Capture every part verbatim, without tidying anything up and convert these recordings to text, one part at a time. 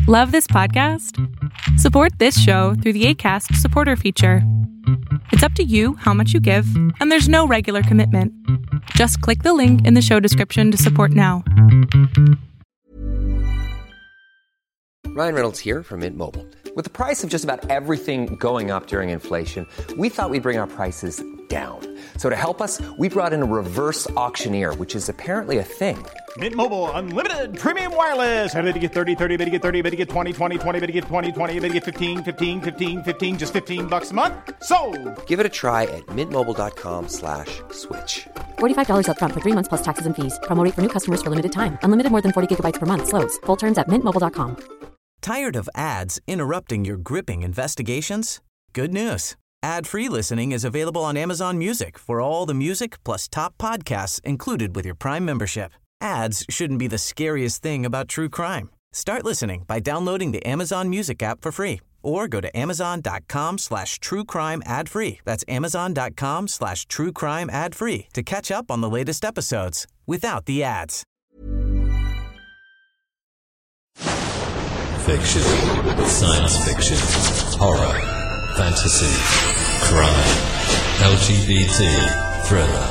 Love this podcast? Support this show through the Acast supporter feature. It's up to you how much you give, and there's no regular commitment. Just click the link in the show description to support now. Ryan Reynolds here from Mint Mobile. With the price of just about everything going up during inflation, we thought we'd bring our prices down. So to help us, we brought in a reverse auctioneer, which is apparently a thing. Mint Mobile Unlimited Premium Wireless. How to get thirty, thirty, how to get thirty, how to get twenty, twenty, twenty, how to get twenty, twenty, how to get fifteen, fifteen, fifteen, fifteen, just fifteen bucks a month? Sold! Give it a try at mintmobile.com slash switch. forty-five dollars up front for three months plus taxes and fees. Promo rate for new customers for limited time. Unlimited more than forty gigabytes per month. Slows full terms at mint mobile dot com. Tired of ads interrupting your gripping investigations? Good news. Ad-free listening is available on Amazon Music for all the music plus top podcasts included with your Prime membership. Ads shouldn't be the scariest thing about true crime. Start listening by downloading the Amazon Music app for free or go to amazon.com slash true crime ad free. That's amazon.com slash true crime ad free to catch up on the latest episodes without the ads. Fiction, science fiction, horror, fantasy, crime, L G B T, thriller.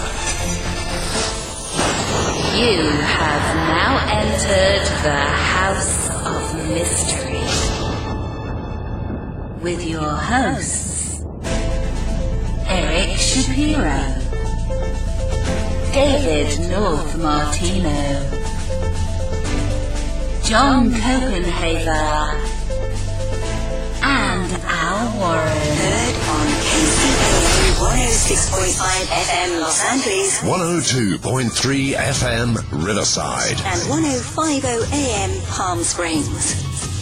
You have now entered the House of Mystery with your hosts, Eric Shapiro, David North Martino, John Copenhaver, and Al Warren. Heard on K C A one oh six point five F M Los Angeles, one oh two point three F M Riverside, and one oh five point oh A M Palm Springs.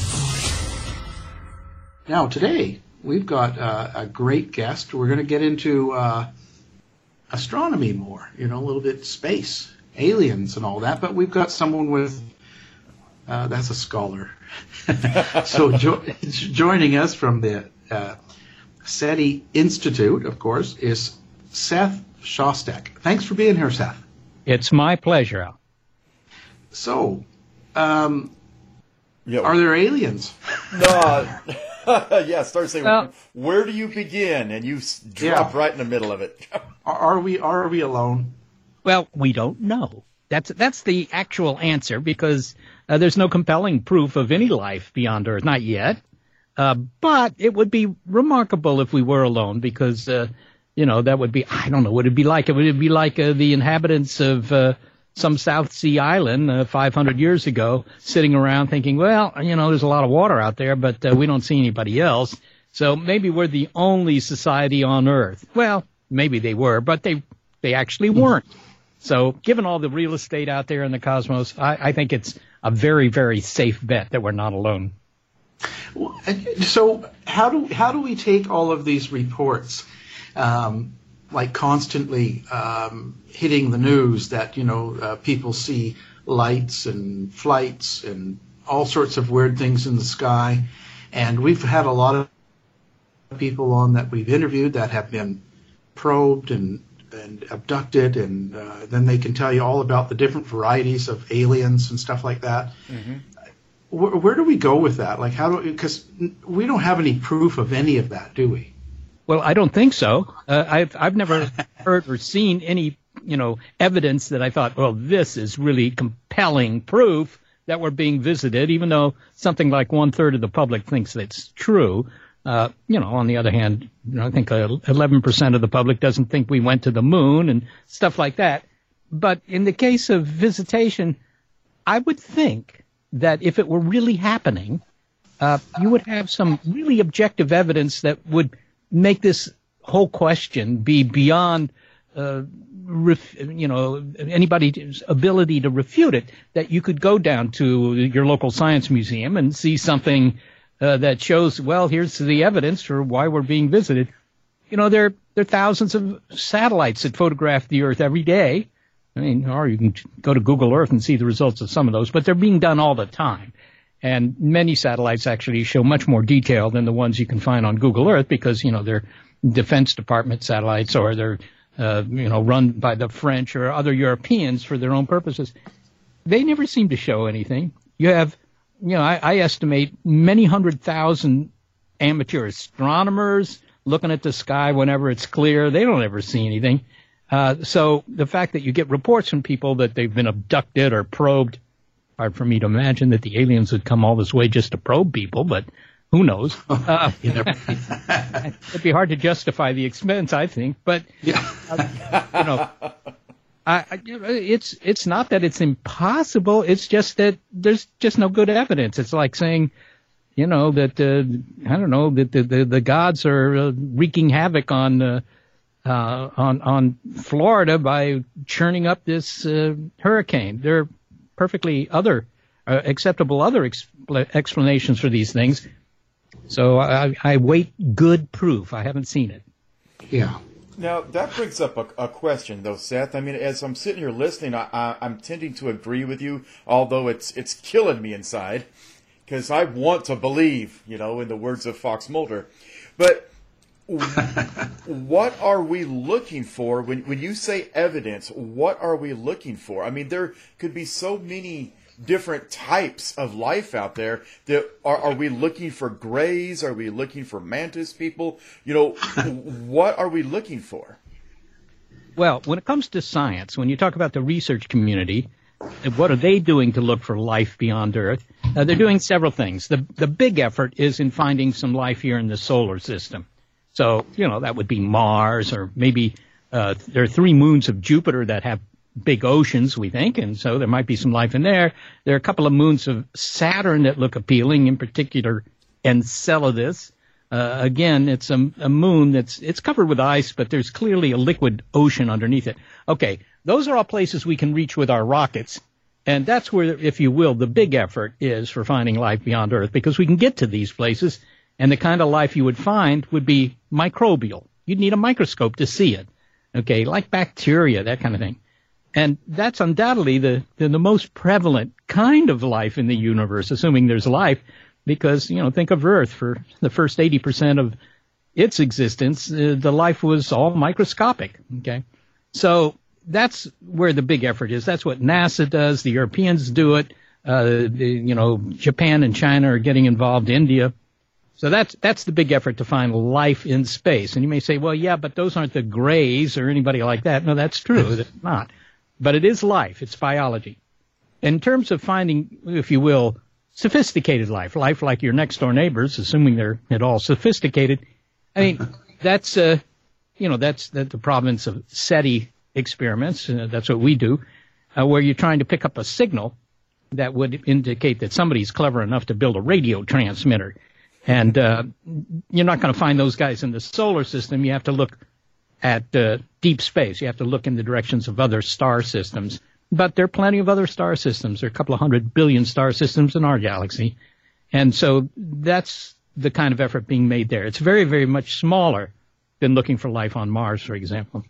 Now today we've got uh, a great guest. We're going to get into uh, astronomy more, you know, a little bit space, aliens and all that, but we've got someone with Uh, that's a scholar. so jo- joining us from the uh, SETI Institute, of course, is Seth Shostak. Thanks for being here, Seth. It's my pleasure. So, um, yep. Are there aliens? No. yeah, start saying, well, where do you begin? And you drop yeah. right in the middle of it. are, are we are we alone? Well, we don't know. That's that's the actual answer because uh, there's no compelling proof of any life beyond Earth, not yet. Uh, but it would be remarkable if we were alone because, uh, you know, that would be, I don't know what it'd be like. It would be like uh, the inhabitants of uh, some South Sea island uh, five hundred years ago sitting around thinking, well, you know, there's a lot of water out there, but uh, we don't see anybody else. So maybe we're the only society on Earth. Well, maybe they were, but they they actually weren't. So given all the real estate out there in the cosmos, I, I think it's a very, very safe bet that we're not alone. So how do how do we take all of these reports, um, like constantly um, hitting the news that, you know, uh, people see lights and flights and all sorts of weird things in the sky, and we've had a lot of people on that we've interviewed that have been probed and and abducted, and uh, then they can tell you all about the different varieties of aliens and stuff like that. Mm-hmm. Where, where do we go with that? Like, how do we, because we don't have any proof of any of that, do we? Well, I don't think so. Uh, I've I've never heard or seen any, you know, evidence that I thought, well, this is really compelling proof that we're being visited, even though something like one third of the public thinks that's true. Uh, you know, on the other hand, you know, I think uh, eleven percent of the public doesn't think we went to the moon and stuff like that. But in the case of visitation, I would think that if it were really happening, uh, you would have some really objective evidence that would make this whole question be beyond, uh, ref- you know, anybody's ability to refute it, that you could go down to your local science museum and see something Uh, that shows, well, here's the evidence for why we're being visited. You know, there, there are thousands of satellites that photograph the Earth every day. I mean, or you can go to Google Earth and see the results of some of those, but they're being done all the time. And many satellites actually show much more detail than the ones you can find on Google Earth because, you know, they're Defense Department satellites or they're, uh, you know, run by the French or other Europeans for their own purposes. They never seem to show anything. You have you know, I, I estimate many hundred thousand amateur astronomers looking at the sky whenever it's clear. They don't ever see anything. Uh, so the fact that you get reports from people that they've been abducted or probed, hard for me to imagine that the aliens would come all this way just to probe people, but who knows? Uh, it'd be hard to justify the expense, I think. But, yeah. uh, you know, I, I, it's it's not that it's impossible. It's just that there's just no good evidence. It's like saying, you know, that, uh, I don't know, that the, the, the gods are uh, wreaking havoc on uh, uh, on on Florida by churning up this uh, hurricane. There are perfectly other, uh, acceptable other expl- explanations for these things. So I, I wait good proof. I haven't seen it. Yeah. Now, that brings up a, a question, though, Seth. I mean, as I'm sitting here listening, I, I, I'm tending to agree with you, although it's it's killing me inside, because I want to believe, you know, in the words of Fox Mulder. But what are we looking for? When, when you say evidence, what are we looking for? I mean, there could be so many different types of life out there. That are, are we looking for grays? Are we looking for mantis people? You know, what are we looking for? Well, when it comes to science, when you talk about the research community, what are they doing to look for life beyond Earth? Uh, they're doing several things. The the big effort is in finding some life here in the solar system. So, you know, that would be Mars, or maybe uh, there are three moons of Jupiter that have big oceans, we think, and so there might be some life in there. There are a couple of moons of Saturn that look appealing, in particular Enceladus. Uh, again, it's a, a moon that's it's covered with ice, but there's clearly a liquid ocean underneath it. Okay, those are all places we can reach with our rockets, and that's where, if you will, the big effort is for finding life beyond Earth, because we can get to these places, and the kind of life you would find would be microbial. You'd need a microscope to see it, okay, like bacteria, that kind of thing. And that's undoubtedly the, the, the most prevalent kind of life in the universe, assuming there's life, because, you know, think of Earth. For the first eighty percent of its existence, uh, the life was all microscopic, okay? So that's where the big effort is. That's what NASA does. The Europeans do it. Uh, the, you know, Japan and China are getting involved, India. So that's that's the big effort to find life in space. And you may say, well, yeah, but those aren't the Greys or anybody like that. No, that's true. It's not. But it is life. It's biology. In terms of finding, if you will, sophisticated life, life like your next-door neighbors, assuming they're at all sophisticated, I mean, that's, uh, you know, that's the, the province of SETI experiments. Uh, that's what we do, uh, where you're trying to pick up a signal that would indicate that somebody's clever enough to build a radio transmitter. And uh, you're not going to find those guys in the solar system. You have to look at uh, deep space. You have to look in the directions of other star systems. But there are plenty of other star systems. There are a couple of hundred billion star systems in our galaxy. And so that's the kind of effort being made there. It's very, very much smaller than looking for life on Mars, for example.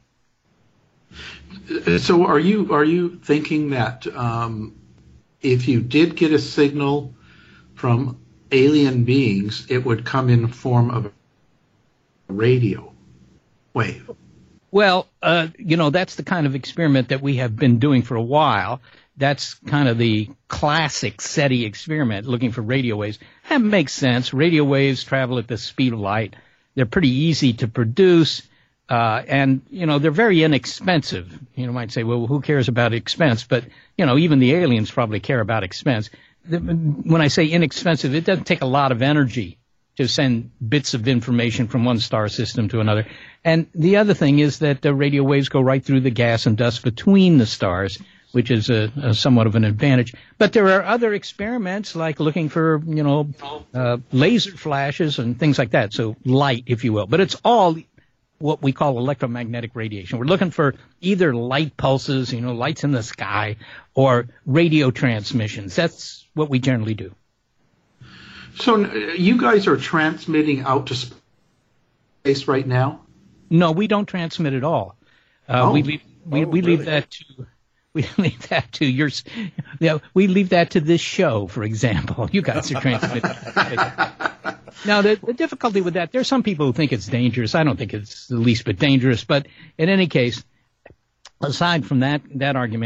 So are you are you thinking that um, if you did get a signal from alien beings, it would come in the form of a radio wave? Well, uh, you know, that's the kind of experiment that we have been doing for a while. That's kind of the classic SETI experiment, looking for radio waves. That makes sense. Radio waves travel at the speed of light. They're pretty easy to produce, uh, and, you know, they're very inexpensive. You know, might say, well, who cares about expense? But, you know, even the aliens probably care about expense. When I say inexpensive, it doesn't take a lot of energy to send bits of information from one star system to another. And the other thing is that the radio waves go right through the gas and dust between the stars, which is a, a somewhat of an advantage. But there are other experiments like looking for, you know, uh, laser flashes and things like that. So light, if you will. But it's all what we call electromagnetic radiation. We're looking for either light pulses, you know, lights in the sky, or radio transmissions. That's what we generally do. So you guys are transmitting out to space right now? No, we don't transmit at all. Uh, oh. We leave we, oh, we really? leave that to we leave that to your. You know, we leave that to this show, for example. You guys are transmitting. Now, the, the difficulty with that, there's some people who think it's dangerous. I don't think it's the least bit dangerous. But in any case, aside from that that argument,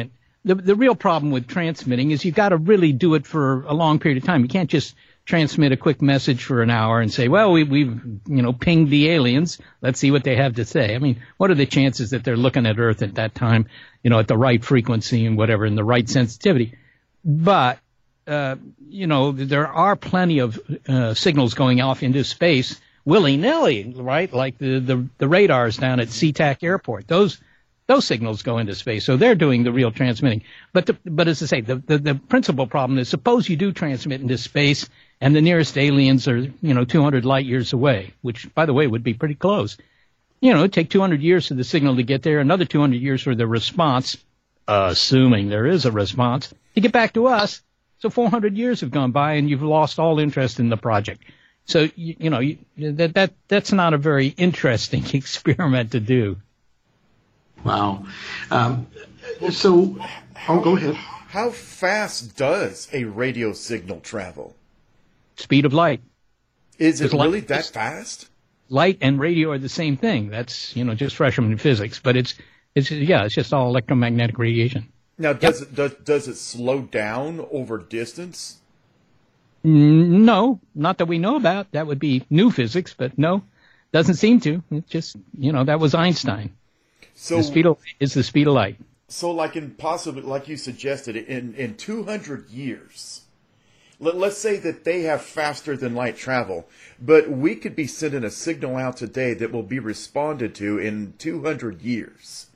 the the real problem with transmitting is you've got to really do it for a long period of time. You can't just transmit a quick message for an hour and say, well, we, we've, you know, pinged the aliens. Let's see what they have to say. I mean, what are the chances that they're looking at Earth at that time, you know, at the right frequency and whatever, and the right sensitivity? But, uh, you know, there are plenty of uh, signals going off into space willy-nilly, right? Like the, the, the radars down at SeaTac Airport. Those Those signals go into space, so they're doing the real transmitting. But the, but as I say, the, the, the principal problem is, suppose you do transmit into space and the nearest aliens are, you know, two hundred light years away, which, by the way, would be pretty close. You know, it'd take two hundred years for the signal to get there, another two hundred years for the response, uh, assuming there is a response, to get back to us. So four hundred years have gone by and you've lost all interest in the project. So, you, you know, you, that, that that's not a very interesting experiment to do. Wow. Um, so, oh, go ahead. How fast does a radio signal travel? Speed of light. Is it really light, that fast? Light and radio are the same thing. That's, you know, just freshman physics. But it's, it's yeah, it's just all electromagnetic radiation. Now, does yep. it does, does it slow down over distance? No, not that we know about. That would be new physics, but no, doesn't seem to. It just, you know, that was Einstein. So the speed of, is the speed of light. So, like in possibly, like you suggested, in in two hundred years, let, let's say that they have faster than light travel, but we could be sending a signal out today that will be responded to in two hundred years.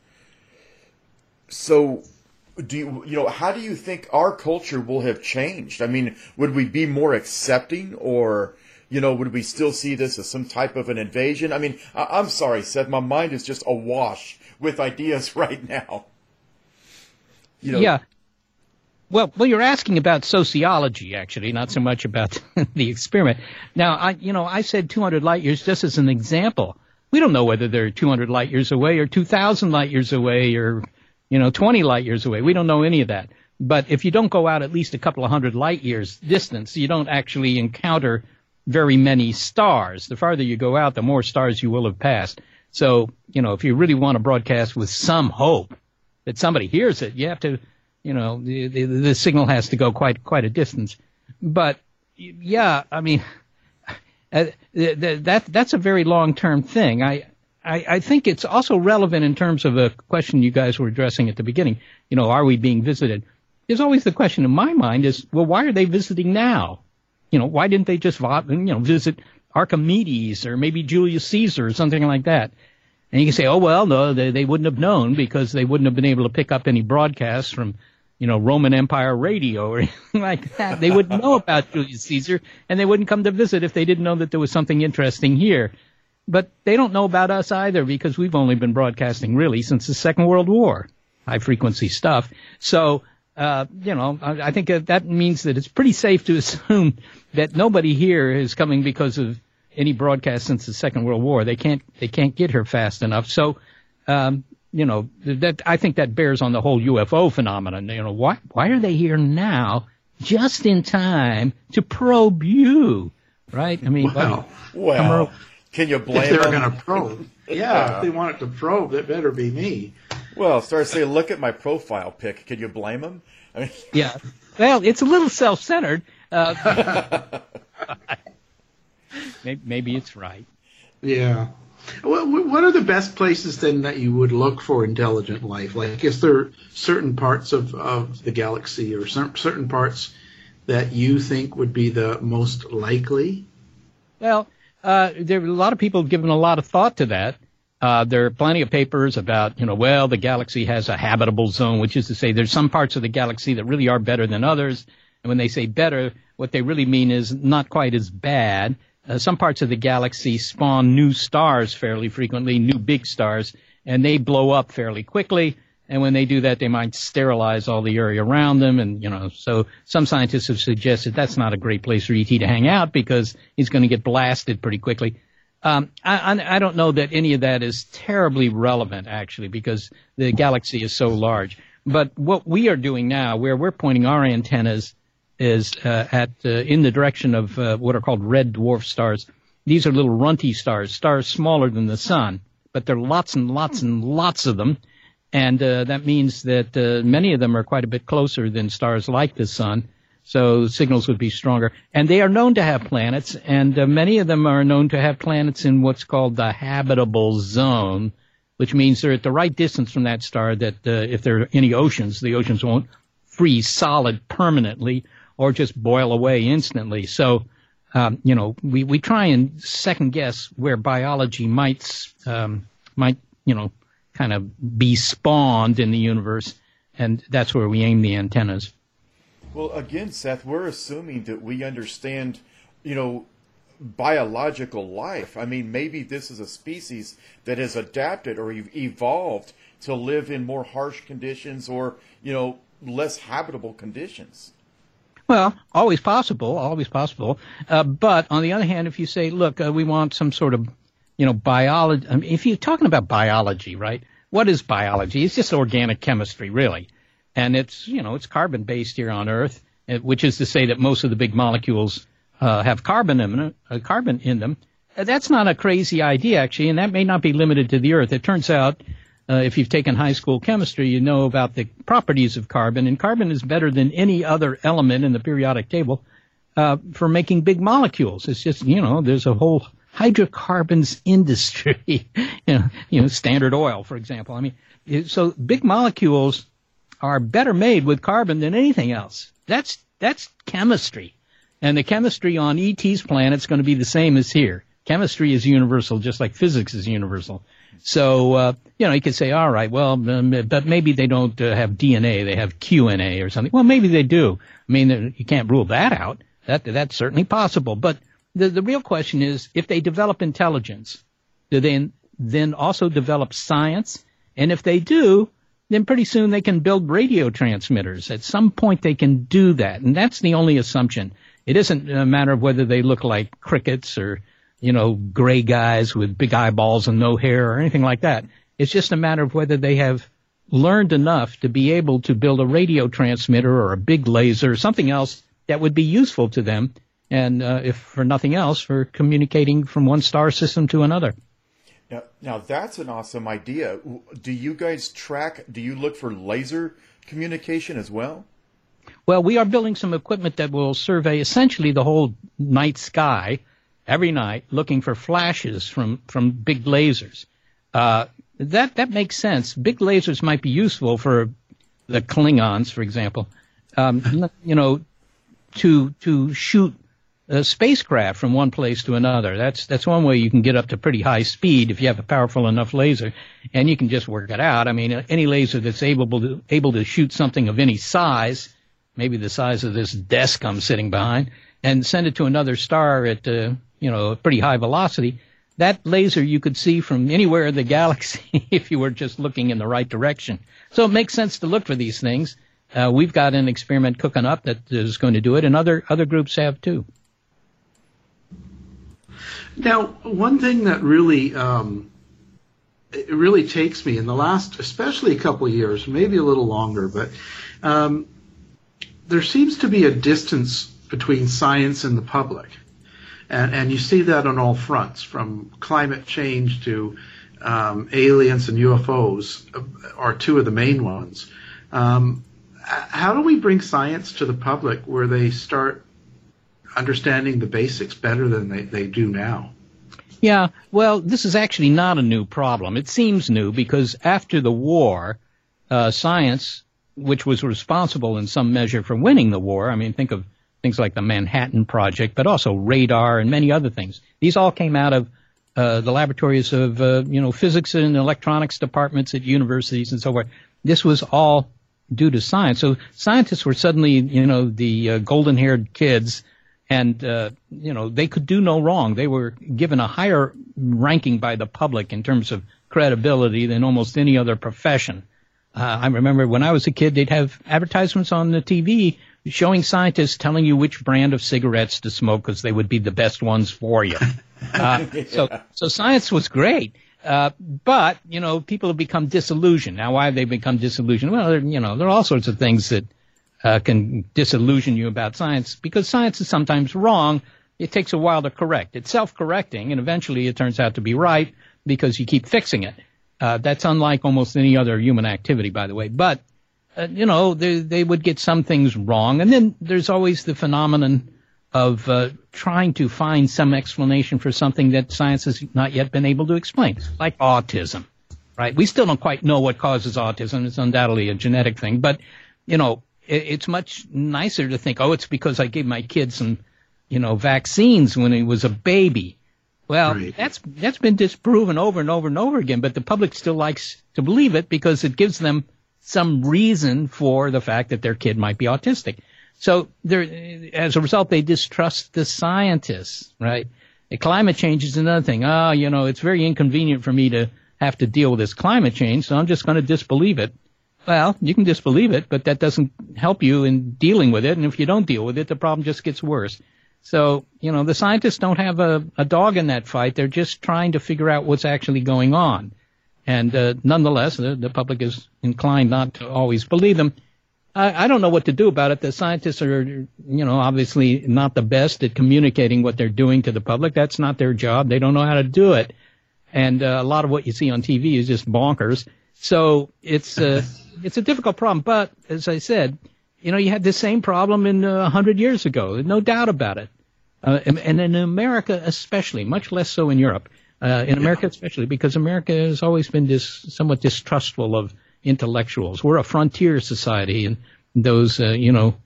So, do you, you know, how do you think our culture will have changed? I mean, would we be more accepting, or, you know, would we still see this as some type of an invasion? I mean, I, I'm sorry, Seth, my mind is just awash with ideas right now. You know, yeah. Well, well, you're asking about sociology, actually, not so much about the experiment. Now, I, you know, I said two hundred light years just as an example. We don't know whether they're two hundred light years away or two thousand light years away or, you know, twenty light years away. We don't know any of that. But if you don't go out at least a couple of hundred light years distance, you don't actually encounter very many stars. The farther you go out, the more stars you will have passed. So, you know, if you really want to broadcast with some hope that somebody hears it, you have to, you know, the, the, the signal has to go quite quite a distance. But, yeah, I mean, uh, that that's a very long-term thing. I, I, I think it's also relevant in terms of a question you guys were addressing at the beginning. You know, are we being visited? There's always the question in my mind is, well, why are they visiting now? You know, why didn't they just, you know, visit Archimedes or maybe Julius Caesar or something like that? And you can say, oh, well, no, they, they wouldn't have known because they wouldn't have been able to pick up any broadcasts from, you know, Roman Empire radio or anything like that. They wouldn't know about Julius Caesar, and they wouldn't come to visit if they didn't know that there was something interesting here. But they don't know about us either because we've only been broadcasting really since the Second World War, high-frequency stuff. So, uh, you know, I, I think that means that it's pretty safe to assume that nobody here is coming because of any broadcast since the Second World War. They can't they can't get here fast enough. So, um, you know, that I think that bears on the whole U F O phenomenon. You know, why why are they here now, just in time to probe you, right? I mean, well, well can you blame if they're them? going to probe? Yeah, if they want it to probe, it better be me. Well, start saying, look at my profile pic. Can you blame them? I mean, yeah. Well, it's a little self-centered. Uh, maybe, maybe it's right. Yeah. Well, what are the best places then that you would look for intelligent life? Like, is there certain parts of, of the galaxy or certain parts that you think would be the most likely? Well, uh, there are a lot of people have given a lot of thought to that. Uh, there are plenty of papers about, you know, well, the galaxy has a habitable zone, which is to say there's some parts of the galaxy that really are better than others. And when they say better, what they really mean is not quite as bad. Uh, some parts of the galaxy spawn new stars fairly frequently, new big stars, and they blow up fairly quickly. And when they do that, they might sterilize all the area around them. And, you know, so some scientists have suggested that's not a great place for E T to hang out because he's going to get blasted pretty quickly. Um, I, I don't know that any of that is terribly relevant, actually, because the galaxy is so large. But what we are doing now, where we're pointing our antennas, is uh, at uh, in the direction of uh, what are called red dwarf stars. These are little runty stars, stars smaller than the sun, but there are lots and lots and lots of them. And uh, that means that uh, many of them are quite a bit closer than stars like the sun. So signals would be stronger. And they are known to have planets, and uh, many of them are known to have planets in what's called the habitable zone, which means they're at the right distance from that star that uh, if there are any oceans, the oceans won't freeze solid permanently or just boil away instantly. So, um, you know, we, we try and second guess where biology might, um, might, you know, kind of be spawned in the universe, and that's where we aim the antennas. Well, again, Seth, we're assuming that we understand, you know, biological life. I mean, maybe this is a species that has adapted or evolved to live in more harsh conditions or, you know, less habitable conditions. Well, always possible, always possible. Uh, but on the other hand, if you say, look, uh, we want some sort of, you know, biology. I mean, if you're talking about biology, right? What is biology? It's just organic chemistry, really. And it's, you know, it's carbon-based here on Earth, which is to say that most of the big molecules uh, have carbon in, them, uh, carbon in them. Uh, that's not a crazy idea, actually, and that may not be limited to the Earth. It turns out, uh, if you've taken high school chemistry, you know about the properties of carbon, and carbon is better than any other element in the periodic table uh, for making big molecules. It's just, you know, there's a whole hydrocarbons industry, you know, you know, Standard Oil, for example. I mean, so big molecules are better made with carbon than anything else. That's that's chemistry. And the chemistry on E T's planet is going to be the same as here. Chemistry is universal, just like physics is universal. So, uh, you know, you could say, all right, well, um, but maybe they don't uh, have D N A, they have Q N A or something. Well, maybe they do. I mean, you can't rule that out. That That's certainly possible. But the, the real question is, if they develop intelligence, do they then also develop science? And if they do, then pretty soon they can build radio transmitters. At some point they can do that, and that's the only assumption. It isn't a matter of whether they look like crickets or, you know, gray guys with big eyeballs and no hair or anything like that. It's just a matter of whether they have learned enough to be able to build a radio transmitter or a big laser or something else that would be useful to them, and uh, if for nothing else, for communicating from one star system to another. Now, now that's an awesome idea. Do you guys track, do you look for laser communication as well? Well, we are building some equipment that will survey essentially the whole night sky every night, looking for flashes from, from big lasers. Uh, that, that makes sense. Big lasers might be useful for the Klingons, for example, um, you know, to, to shoot a spacecraft from one place to another. That's that's one way you can get up to pretty high speed if you have a powerful enough laser, and you can just work it out. I mean, any laser that's able to able to shoot something of any size, maybe the size of this desk I'm sitting behind, and send it to another star at uh, you know a pretty high velocity, that laser you could see from anywhere in the galaxy if you were just looking in the right direction. So it makes sense to look for these things. Uh, we've got an experiment cooking up that is going to do it, and other other groups have too. Now, one thing that really um, it really takes me in the last, especially a couple of years, maybe a little longer, but um, there seems to be a distance between science and the public, and, and you see that on all fronts, from climate change to um, aliens and U F Os are two of the main ones. Um, how do we bring science to the public where they start understanding the basics better than they, they do now? Yeah, well, this is actually not a new problem. It seems new because after the war, uh, science, which was responsible in some measure for winning the war, I mean, think of things like the Manhattan Project, but also radar and many other things. These all came out of uh, the laboratories of, uh, you know, physics and electronics departments at universities and so forth. This was all due to science. So scientists were suddenly, you know, the uh, golden-haired kids. And, uh, you know, they could do no wrong. They were given a higher ranking by the public in terms of credibility than almost any other profession. Uh, I remember when I was a kid, they'd have advertisements on the T V showing scientists telling you which brand of cigarettes to smoke because they would be the best ones for you. Uh, so, so science was great. Uh, but, you know, people have become disillusioned. Now, why have they become disillusioned? Well, you know, there are all sorts of things that Uh, can disillusion you about science, because science is sometimes wrong. It takes a while to correct. It's self-correcting, and eventually it turns out to be right because you keep fixing it. Uh, that's unlike almost any other human activity, by the way. But, uh, you know, they, they would get some things wrong. And then there's always the phenomenon of uh, trying to find some explanation for something that science has not yet been able to explain, like autism, right? We still don't quite know what causes autism. It's undoubtedly a genetic thing. But, you know, it, it's much nicer to think, oh, it's because I gave my kid some, you know, vaccines when he was a baby. Well, right. that's that's been disproven over and over and over again, but the public still likes to believe it because it gives them some reason for the fact that their kid might be autistic. So there, as a result, they distrust the scientists, right? And climate change is another thing. Oh, you know, it's very inconvenient for me to have to deal with this climate change, so I'm just going to disbelieve it. Well, you can disbelieve it, but that doesn't help you in dealing with it. And if you don't deal with it, the problem just gets worse. So, you know, the scientists don't have a, a dog in that fight. They're just trying to figure out what's actually going on. And uh, nonetheless, the, the public is inclined not to always believe them. I, I don't know what to do about it. The scientists are, you know, obviously not the best at communicating what they're doing to the public. That's not their job. They don't know how to do it. And uh, a lot of what you see on T V is just bonkers. So it's uh, it's a difficult problem. But as I said, you know, you had the same problem in a uh, hundred years ago. No doubt about it. Uh, and, and in America especially, much less so in Europe. Uh, in America especially, because America has always been dis, somewhat distrustful of intellectuals. We're a frontier society, and those, uh, you know,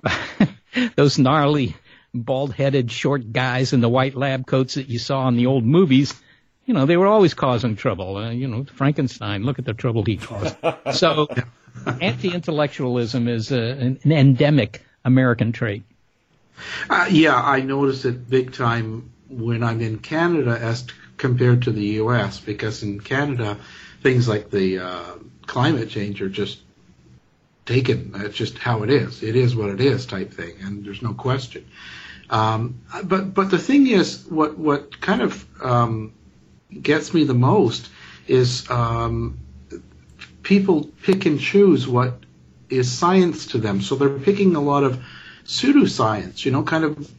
those gnarly, bald-headed, short guys in the white lab coats that you saw in the old movies, you know, they were always causing trouble. Uh, you know, Frankenstein, look at the trouble he caused. So anti-intellectualism is uh, an, an endemic American trait. Uh, yeah, I notice it big time when I'm in Canada as t- compared to the U S, because in Canada, things like the uh, climate change are just taken. It's just how it is. It is what it is type thing, and there's no question. Um, but but the thing is, what what kind of um, gets me the most is um, people pick and choose what is science to them. So they're picking a lot of pseudoscience, you know, kind of,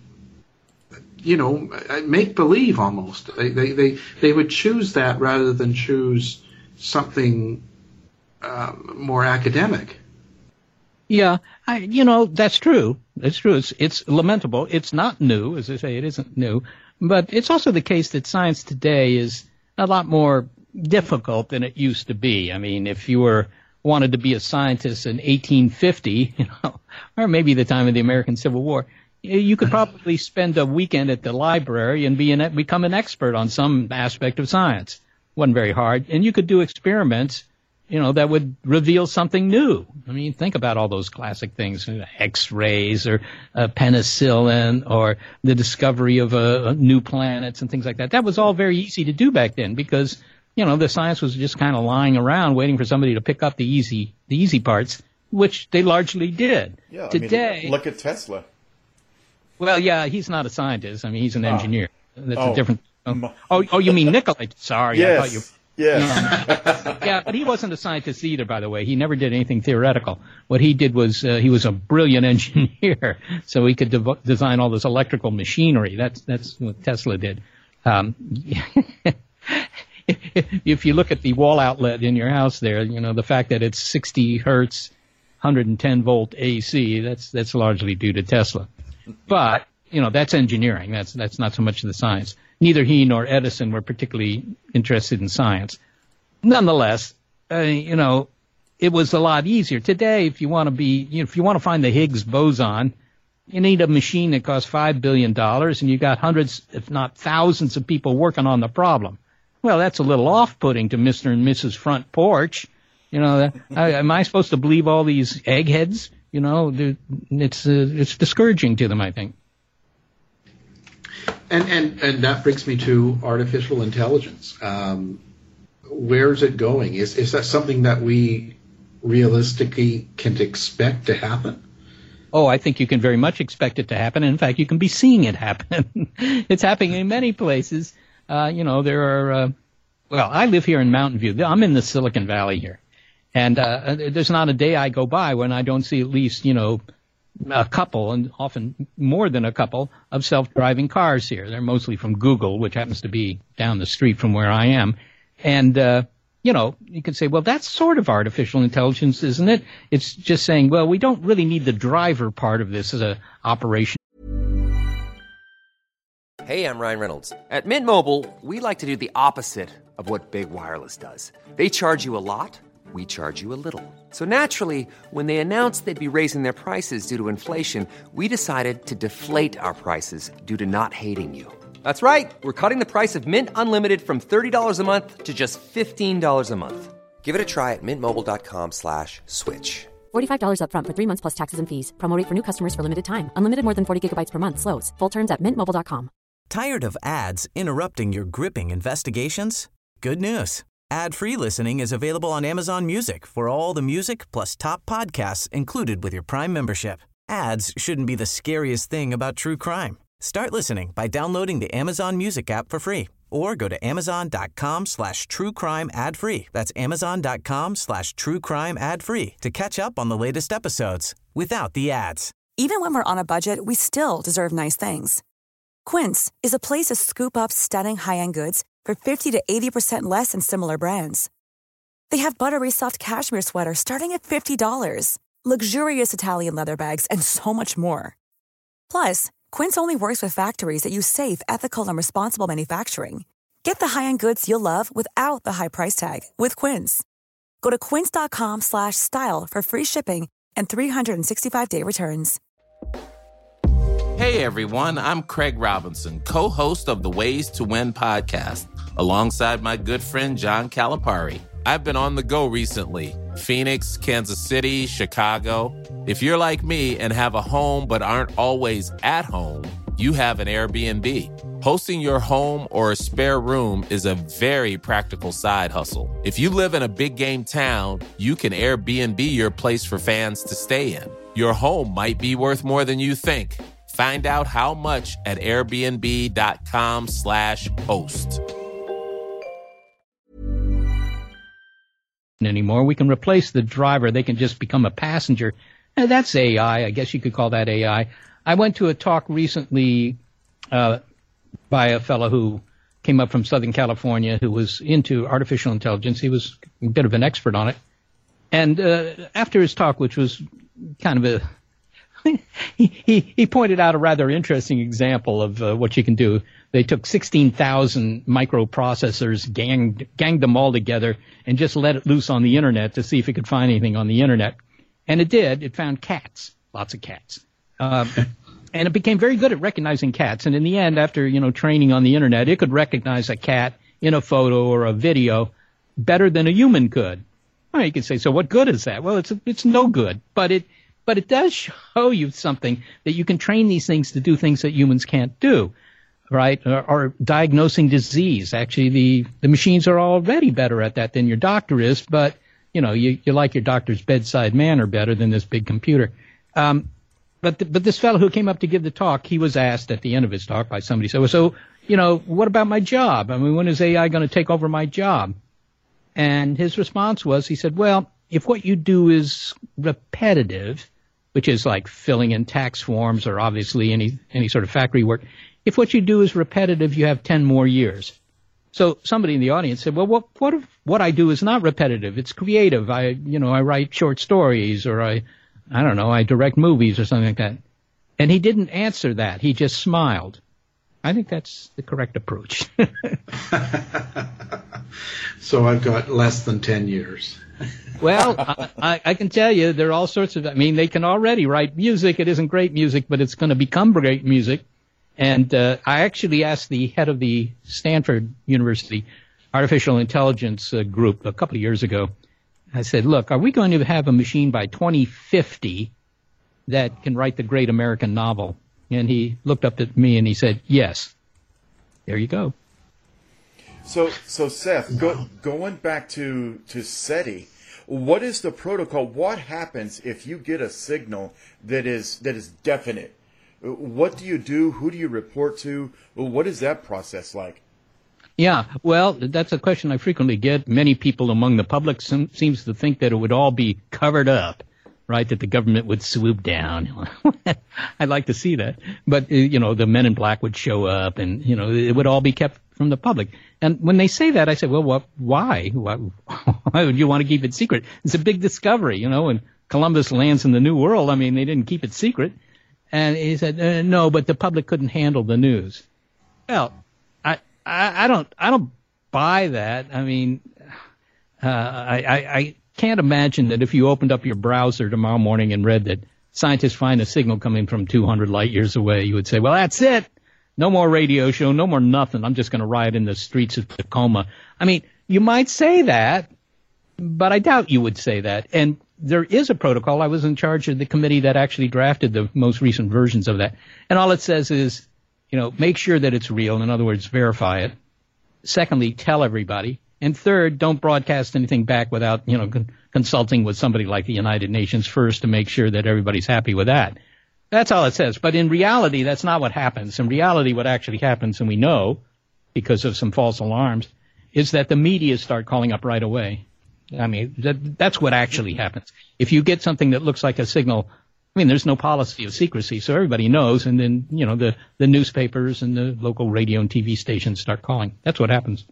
you know, make believe almost. They they they, they would choose that rather than choose something uh, more academic. Yeah, I, you know, that's true. It's true. It's, it's lamentable. It's not new, as I say, it isn't new. But it's also the case that science today is a lot more difficult than it used to be. I mean, if you were wanted to be a scientist in eighteen fifty, you know, or maybe the time of the American Civil War, you could probably spend a weekend at the library and be an, become an expert on some aspect of science. Wasn't very hard. And you could do experiments, you know, that would reveal something new. I mean, think about all those classic things, X-rays or uh, penicillin or the discovery of uh, new planets and things like that. That was all very easy to do back then because, you know, the science was just kind of lying around waiting for somebody to pick up the easy, the easy parts, which they largely did. Yeah, Today, I mean, look at Tesla. Well, yeah, he's not a scientist. I mean, he's an ah. engineer. That's oh. a different. Oh, oh, oh, you mean Nikola? Sorry, yes. I thought you. Yes. Yeah, but he wasn't a scientist either, by the way. He never did anything theoretical. What he did was uh, he was a brilliant engineer, so he could de- design all this electrical machinery. That's that's what Tesla did. Um, if you look at the wall outlet in your house there, you know, the fact that it's sixty hertz, one hundred ten volt A C, that's that's largely due to Tesla. But, you know, that's engineering. That's that's not so much the science. Neither he nor Edison were particularly interested in science. Nonetheless, uh, you know, it was a lot easier. Today, if you want to be, you know, if you want to find the Higgs boson, you need a machine that costs five billion dollars, and you got hundreds, if not thousands, of people working on the problem. Well, that's a little off-putting to Mister and Missus Front Porch. You know, I, am I supposed to believe all these eggheads? You know, it's uh, it's discouraging to them, I think. And and and that brings me to artificial intelligence. Um, where's it going? Is is that something that we realistically can expect to happen? Oh, I think you can very much expect it to happen. In fact, you can be seeing it happen. It's happening in many places. Uh, you know, there are. Uh, well, I live here in Mountain View. I'm in the Silicon Valley here. And uh, there's not a day I go by when I don't see at least, you know, a couple, and often more than a couple, of self-driving cars here. They're mostly from Google, which happens to be down the street from where I am. And, uh, you know, you can say, well, that's sort of artificial intelligence, isn't it? It's just saying, well, we don't really need the driver part of this as a operation. Hey, I'm Ryan Reynolds. At Mint Mobile, we like to do the opposite of what Big Wireless does. They charge you a lot, we charge you a little. So naturally, when they announced they'd be raising their prices due to inflation, we decided to deflate our prices due to not hating you. That's right. We're cutting the price of Mint Unlimited from thirty dollars a month to just fifteen dollars a month. Give it a try at mintmobile.com slash switch. forty-five dollars up front for three months plus taxes and fees. Promo rate for new customers for limited time. Unlimited more than forty gigabytes per month. Slows full terms at mint mobile dot com. Tired of ads interrupting your gripping investigations? Good news. Ad-free listening is available on Amazon Music for all the music plus top podcasts included with your Prime membership. Ads shouldn't be the scariest thing about true crime. Start listening by downloading the Amazon Music app for free or go to amazon.com slash true crime ad free. That's amazon.com slash true crime ad free to catch up on the latest episodes without the ads. Even when we're on a budget, we still deserve nice things. Quince is a place to scoop up stunning high-end goods for fifty to eighty percent less than similar brands. They have buttery soft cashmere sweaters starting at fifty dollars, luxurious Italian leather bags, and so much more. Plus, Quince only works with factories that use safe, ethical, and responsible manufacturing. Get the high-end goods you'll love without the high price tag with Quince. Go to quince.com slash style for free shipping and three sixty-five day returns. Hey everyone, I'm Craig Robinson, co-host of the Ways to Win podcast, alongside my good friend John Calipari. I've been on the go recently. Phoenix, Kansas City, Chicago. If you're like me and have a home but aren't always at home, you have an Airbnb. Hosting your home or a spare room is a very practical side hustle. If you live in a big game town, you can Airbnb your place for fans to stay in. Your home might be worth more than you think. Find out how much at airbnb.com slash host. Anymore, we can replace the driver. They can just become a passenger. And that's A I. I guess you could call that A I. I went to a talk recently uh, by a fellow who came up from Southern California who was into artificial intelligence. He was a bit of an expert on it. And uh, after his talk, which was kind of a he, he, he pointed out a rather interesting example of uh, what you can do. They took sixteen thousand microprocessors, ganged, ganged them all together, and just let it loose on the Internet to see if it could find anything on the Internet. And it did. It found cats, lots of cats. Um, and it became very good at recognizing cats. And in the end, after, you know, training on the Internet, it could recognize a cat in a photo or a video better than a human could. Well, you could say, so what good is that? Well, it's it's no good, but it but it does show you something that you can train these things to do things that humans can't do, right? Or, or diagnosing disease. Actually, the the machines are already better at that than your doctor is, but you know, you, you like your doctor's bedside manner better than this big computer. Um, but the, but this fellow who came up to give the talk, he was asked at the end of his talk by somebody, so so you know, what about my job? I mean, when is A I going to take over my job? And his response was, he said, well, if what you do is repetitive, which is like filling in tax forms or obviously any any sort of factory work, if what you do is repetitive, you have ten more years. So somebody in the audience said, well, what what if what I do is not repetitive? It's creative. I, you know, I write short stories, or I, I don't know, I direct movies or something like that. And he didn't answer that. He just smiled. I think that's the correct approach. So I've got less than ten years. Well, I, I, I can tell you there are all sorts of, I mean, they can already write music. It isn't great music, but it's going to become great music. And uh, I actually asked the head of the Stanford University Artificial Intelligence uh, group a couple of years ago. I said, look, are we going to have a machine by twenty fifty that can write the great American novel? And he looked up at me and he said, yes. There you go. So, so Seth, go, going back to, to SETI, what is the protocol? What happens if you get a signal that is that is definite? What do you do? Who do you report to? What is that process like? Yeah, well, that's a question I frequently get. Many people among the public sem- seems to think that it would all be covered up, right, that the government would swoop down. I'd like to see that. But, uh, you know, the men in black would show up and, you know, it would all be kept from the public. And when they say that, I say, well, what, why? why? Why would you want to keep it secret? It's a big discovery, you know, when Columbus lands in the New World. I mean, they didn't keep it secret. And he said, uh, no, but the public couldn't handle the news. Well, I, I, I don't, I don't buy that. I mean, uh, I, I, I can't imagine that if you opened up your browser tomorrow morning and read that scientists find a signal coming from two hundred light years away, you would say, well, that's it. No more radio show, no more nothing. I'm just going to riot in the streets of Tacoma. I mean, you might say that, but I doubt you would say that. And there is a protocol. I was in charge of the committee that actually drafted the most recent versions of that. And all it says is, you know, make sure that it's real. In other words, verify it. Secondly, tell everybody. And third, don't broadcast anything back without, you know, con- consulting with somebody like the United Nations first to make sure that everybody's happy with that. That's all it says. But in reality, that's not what happens. In reality, what actually happens, and we know because of some false alarms, is that the media start calling up right away. I mean, that, that's what actually happens. If you get something that looks like a signal, I mean, there's no policy of secrecy, so everybody knows, and then, you know, the, the newspapers and the local radio and T V stations start calling. That's what happens.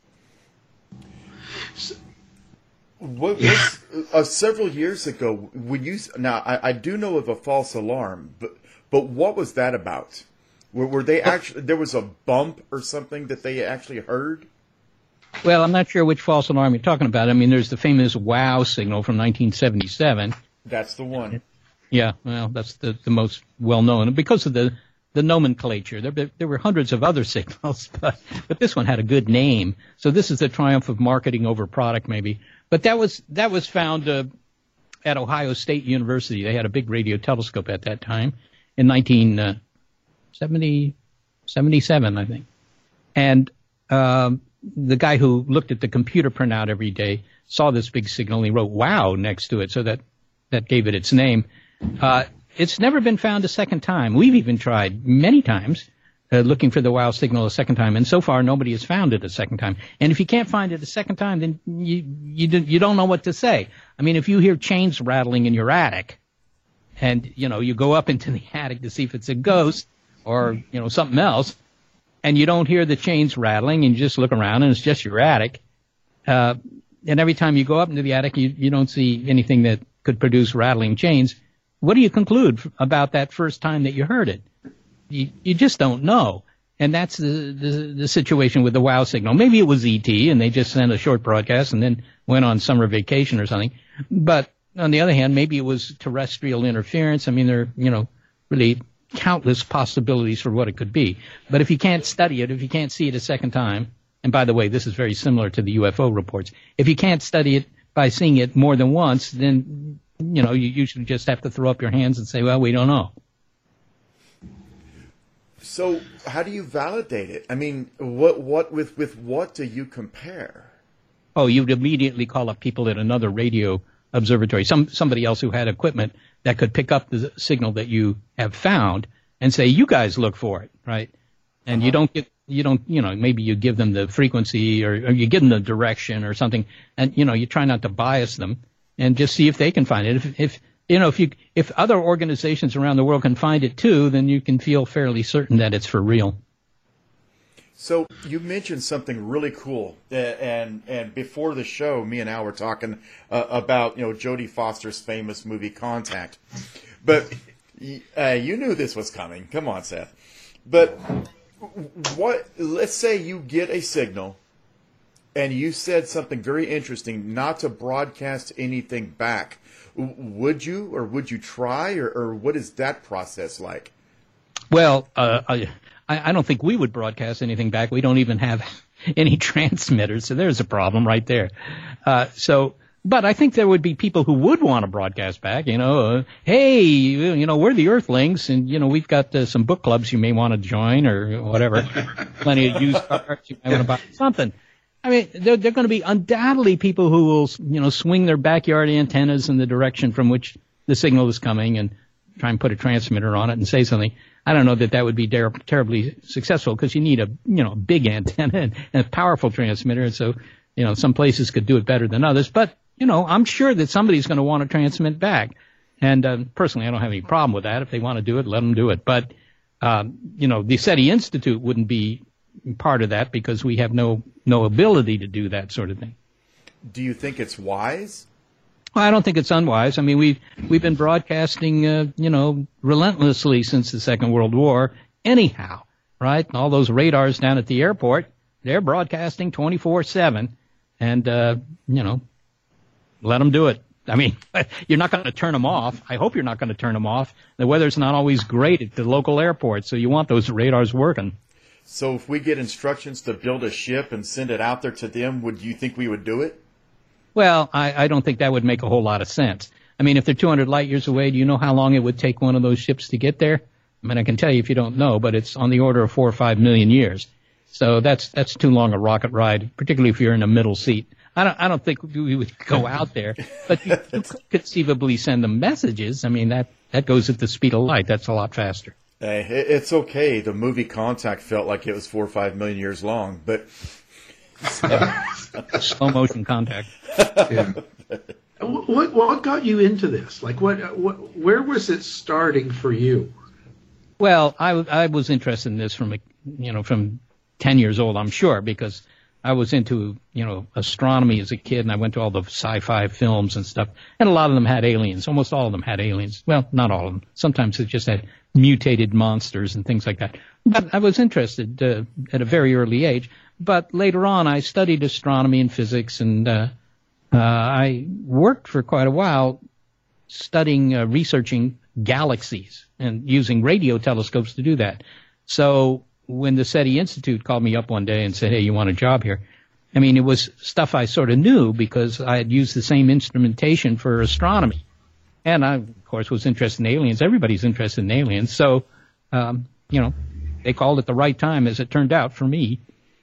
What was, uh, several years ago, when you, now I, I do know of a false alarm, but but what was that about? Were, were they actually, there was a bump or something that they actually heard? Well, I'm not sure which false alarm you're talking about. I mean, there's the famous WOW signal from nineteen seventy-seven. That's the one. Yeah, well, that's the, the most well-known. And because of the, the nomenclature, there, there were hundreds of other signals, but, but this one had a good name. So this is the triumph of marketing over product, maybe. But that was that was found uh, at Ohio State University. They had a big radio telescope at that time in nineteen seventy, seventy-seven, I think. And um, the guy who looked at the computer printout every day saw this big signal, and he wrote "wow" next to it, so that, that gave it its name. Uh, it's never been found a second time. We've even tried many times uh, looking for the WOW signal a second time, and so far nobody has found it a second time. And if you can't find it a second time, then you you, do, you don't know what to say. I mean, if you hear chains rattling in your attic, and you know you go up into the attic to see if it's a ghost or you know something else, and you don't hear the chains rattling, and you just look around and it's just your attic, uh, and every time you go up into the attic, you you don't see anything that could produce rattling chains. What do you conclude about that first time that you heard it? You, you just don't know. And that's the, the, the situation with the WOW signal. Maybe it was E T and they just sent a short broadcast and then went on summer vacation or something. But on the other hand, maybe it was terrestrial interference. I mean, there are, you know, really countless possibilities for what it could be. But if you can't study it, if you can't see it a second time, and by the way, this is very similar to the U F O reports. If you can't study it by seeing it more than once, then you know, you usually just have to throw up your hands and say, well, we don't know. So how do you validate it? I mean, what what with, with what do you compare? Oh, you'd immediately call up people at another radio observatory, some somebody else who had equipment that could pick up the signal that you have found and say, you guys look for it, right? And uh-huh. you don't get, you don't, you know, maybe you give them the frequency or, or you give them the direction or something, and, you know, you try not to bias them. And just see if they can find it. If, if you know, if you if other organizations around the world can find it too, then you can feel fairly certain that it's for real. So you mentioned something really cool, uh, and and before the show, me and Al were talking uh, about you know Jodie Foster's famous movie Contact, but uh, you knew this was coming. Come on, Seth. But what? Let's say you get a signal. And you said something very interesting, not to broadcast anything back. Would you, or would you try, or, or what is that process like? Well, uh, I, I don't think we would broadcast anything back. We don't even have any transmitters, so there's a problem right there. Uh, so, but I think there would be people who would want to broadcast back, you know, uh, hey, you know, we're the Earthlings, and, you know, we've got uh, some book clubs you may want to join, or whatever. Plenty of used cars, you might want to buy something. I mean, there, there are going to be undoubtedly people who will, you know, swing their backyard antennas in the direction from which the signal is coming and try and put a transmitter on it and say something. I don't know that that would be ter- terribly successful because you need a, you know, big antenna and, and a powerful transmitter. And so, you know, some places could do it better than others. But, you know, I'm sure that somebody's going to want to transmit back. And uh, personally, I don't have any problem with that. If they want to do it, let them do it. But, um, you know, the SETI Institute wouldn't be part of that because we have no no ability to do that sort of thing. Do you think it's wise? Well, I don't think it's unwise. I mean, we've we've been broadcasting, uh, you know, relentlessly since the Second World War. Anyhow, right? All those radars down at the airport, they're broadcasting twenty-four seven, and uh, you know, let them do it. I mean, you're not going to turn them off. I hope you're not going to turn them off. The weather's not always great at the local airport, so you want those radars working. So if we get instructions to build a ship and send it out there to them, would you think we would do it? Well, I, I don't think that would make a whole lot of sense. I mean, if they're two hundred light years away, do you know how long it would take one of those ships to get there? I mean, I can tell you if you don't know, but it's on the order of four or five million years. So that's that's too long a rocket ride, particularly if you're in a middle seat. I don't I don't think we would go out there, but you, you could conceivably send them messages. I mean, that, that goes at the speed of light. That's a lot faster. Hey, it's okay. The movie Contact felt like it was four or five million years long, but slow motion contact. Yeah. What what got you into this? Like, what, what where was it starting for you? Well, I, I was interested in this from you know from ten years old, I'm sure, because I was into, you know, astronomy as a kid, and I went to all the sci-fi films and stuff, and a lot of them had aliens. Almost all of them had aliens. Well, not all of them. Sometimes it just had mutated monsters and things like that. But I was interested uh, at a very early age. But later on, I studied astronomy and physics, and uh, uh, I worked for quite a while studying, uh, researching galaxies and using radio telescopes to do that. So when the SETI Institute called me up one day and said, hey, you want a job here? I mean, it was stuff I sort of knew because I had used the same instrumentation for astronomy. And I, of course, was interested in aliens. Everybody's interested in aliens. So, um, you know, they called at the right time, as it turned out, for me.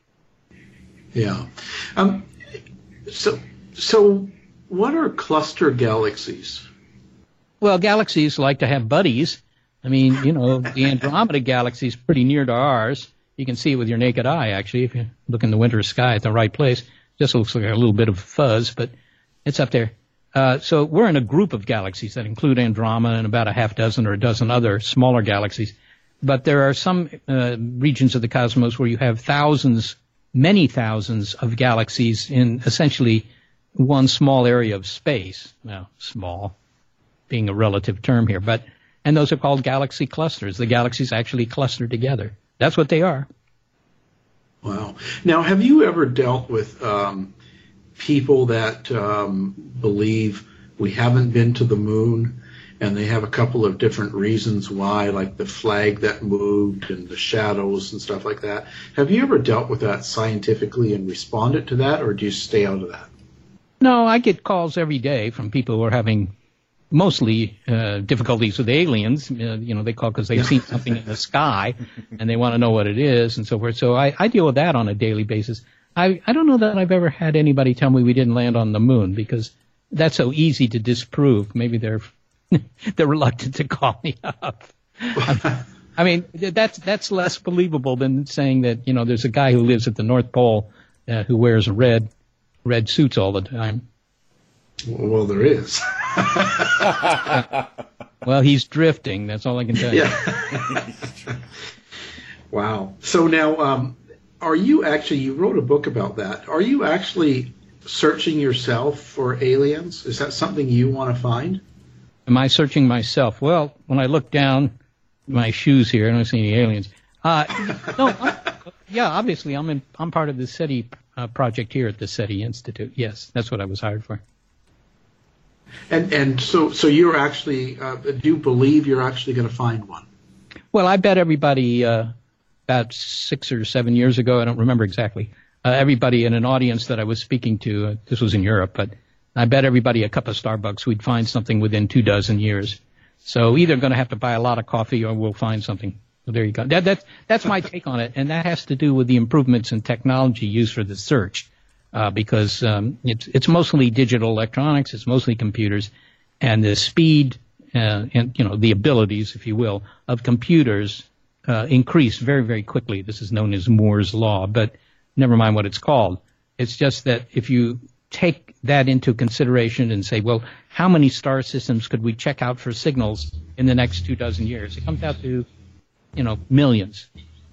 Yeah. Um, so, so what are cluster galaxies? Well, galaxies like to have buddies. I mean, you know, the Andromeda galaxy is pretty near to ours. You can see it with your naked eye, actually, if you look in the winter sky at the right place. Just looks like a little bit of fuzz, but it's up there. Uh, so we're in a group of galaxies that include Andromeda and about a half dozen or a dozen other smaller galaxies. But there are some uh, regions of the cosmos where you have thousands, many thousands of galaxies in essentially one small area of space. Well, small being a relative term here, but and those are called galaxy clusters. The galaxies actually cluster together. That's what they are. Wow. Now, have you ever dealt with um, people that um, believe we haven't been to the moon, and they have a couple of different reasons why, like the flag that moved and the shadows and stuff like that? Have you ever dealt with that scientifically and responded to that, or do you stay out of that? No, I get calls every day from people who are having mostly uh, difficulties with aliens. Uh, you know, they call because they've seen something in the sky and they want to know what it is and so forth. So I, I deal with that on a daily basis. I, I don't know that I've ever had anybody tell me we didn't land on the moon because that's so easy to disprove. Maybe they're they're reluctant to call me up. I mean, that's that's less believable than saying that, you know, there's a guy who lives at the North Pole uh, who wears red red suits all the time. Well, there is. Well, he's drifting. That's all I can tell you. Yeah. Wow. So now, um, are you actually, you wrote a book about that. Are you actually searching yourself for aliens? Is that something you want to find? Am I searching myself? Well, when I look down my shoes here, I don't see any aliens. Uh, no, I'm, yeah, obviously, I'm in, I'm part of the SETI uh, project here at the SETI Institute. Yes, that's what I was hired for. And and so so you're actually uh, do you believe you're actually going to find one? Well, I bet everybody uh, about six or seven years ago, I don't remember exactly, uh, everybody in an audience that I was speaking to, uh, this was in Europe, but I bet everybody a cup of Starbucks we'd find something within two dozen years. So either going to have to buy a lot of coffee or we'll find something. So there you go. That, that, that's my take on it, and that has to do with the improvements in technology used for the search. Uh, because um, it's it's mostly digital electronics, it's mostly computers, and the speed uh, and you know the abilities, if you will, of computers uh, increase very very quickly. This is known as Moore's law, but never mind what it's called. It's just that if you take that into consideration and say, well, how many star systems could we check out for signals in the next two dozen years? It comes out to, you know, millions.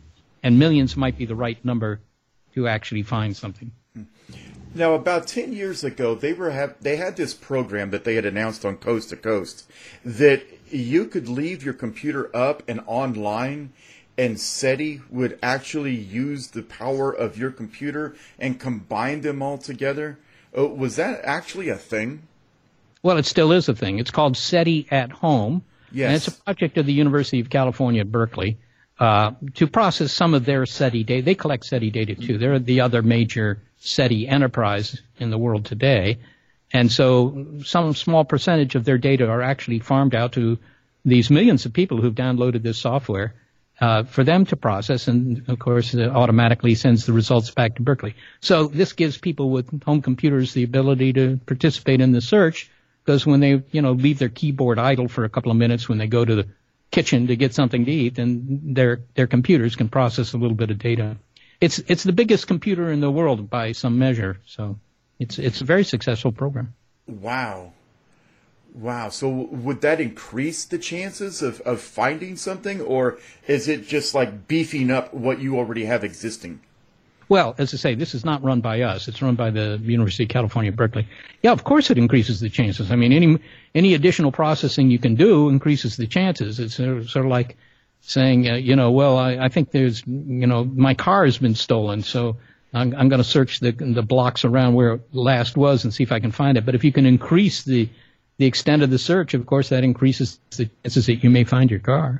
and millions might be the right number to actually find something. Now, about ten years ago, they were have they had this program that they had announced on Coast to Coast that you could leave your computer up and online, and SETI would actually use the power of your computer and combine them all together. Uh, was that actually a thing? Well, it still is a thing. It's called SETI at Home. Yes. And it's a project of the University of California at Berkeley uh, to process some of their SETI data. They collect SETI data, too. They're the other major SETI enterprise in the world today. And so some small percentage of their data are actually farmed out to these millions of people who've downloaded this software uh, for them to process, and, of course, it automatically sends the results back to Berkeley. So this gives people with home computers the ability to participate in the search, because when they, you know, leave their keyboard idle for a couple of minutes when they go to the kitchen to get something to eat, then their their computers can process a little bit of data. It's it's the biggest computer in the world by some measure, so it's it's a very successful program. Wow. Wow. So would that increase the chances of, of finding something, or is it just like beefing up what you already have existing? Well, as I say, this is not run by us. It's run by the University of California, Berkeley. Yeah, of course it increases the chances. I mean, any any additional processing you can do increases the chances. It's sort of, sort of like saying, uh, you know, well, I, I think there's, you know, my car has been stolen, so I'm, I'm going to search the the blocks around where it last was and see if I can find it. But if you can increase the the extent of the search, of course, that increases the chances that you may find your car.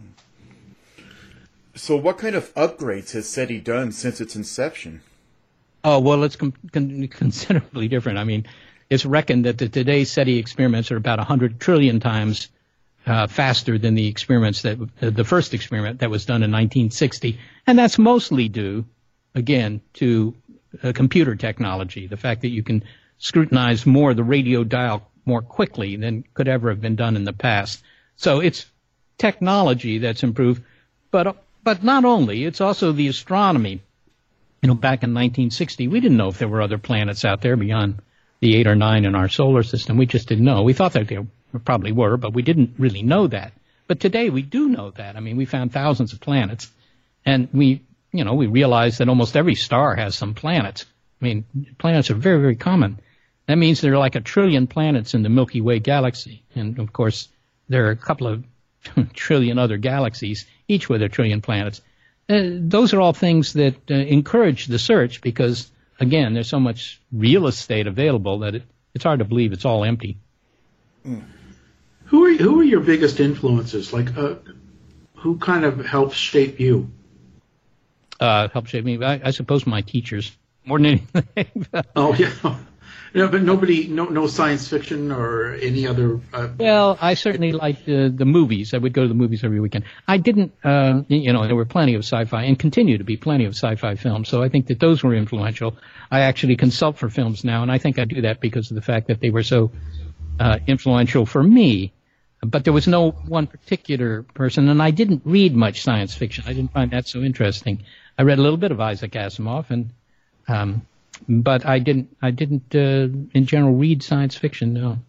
So what kind of upgrades has SETI done since its inception? Oh, well, it's com- con- considerably different. I mean, it's reckoned that the today's SETI experiments are about one hundred trillion times uh, faster than the experiments that uh, the first experiment that was done in nineteen sixty. And that's mostly due, again, to uh, computer technology, the fact that you can scrutinize more the radio dial more quickly than could ever have been done in the past. So it's technology that's improved, but But not only, it's also the astronomy. You know, back in nineteen sixty, we didn't know if there were other planets out there beyond the eight or nine in our solar system. We just didn't know. We thought that there probably were, but we didn't really know that. But today we do know that. I mean, we found thousands of planets, and we, you know, we realize that almost every star has some planets. I mean, planets are very, very common. That means there are like a trillion planets in the Milky Way galaxy. And, of course, there are a couple of trillion other galaxies, each with a trillion planets. Uh, those are all things that uh, encourage the search because, again, there's so much real estate available that it, it's hard to believe it's all empty. Mm. Who are who are your biggest influences? Like, uh, who kind of helps shape you? Uh, help shape me? I, I suppose my teachers, more than anything. Oh, yeah. No, but nobody, no, no science fiction or any other. Uh... Well, I certainly liked the the movies. I would go to the movies every weekend. I didn't, uh, you know, there were plenty of sci-fi and continue to be plenty of sci-fi films. So I think that those were influential. I actually consult for films now, and I think I do that because of the fact that they were so uh, influential for me. But there was no one particular person, and I didn't read much science fiction. I didn't find that so interesting. I read a little bit of Isaac Asimov, and um, but I didn't. I didn't, uh, in general, read science fiction. No.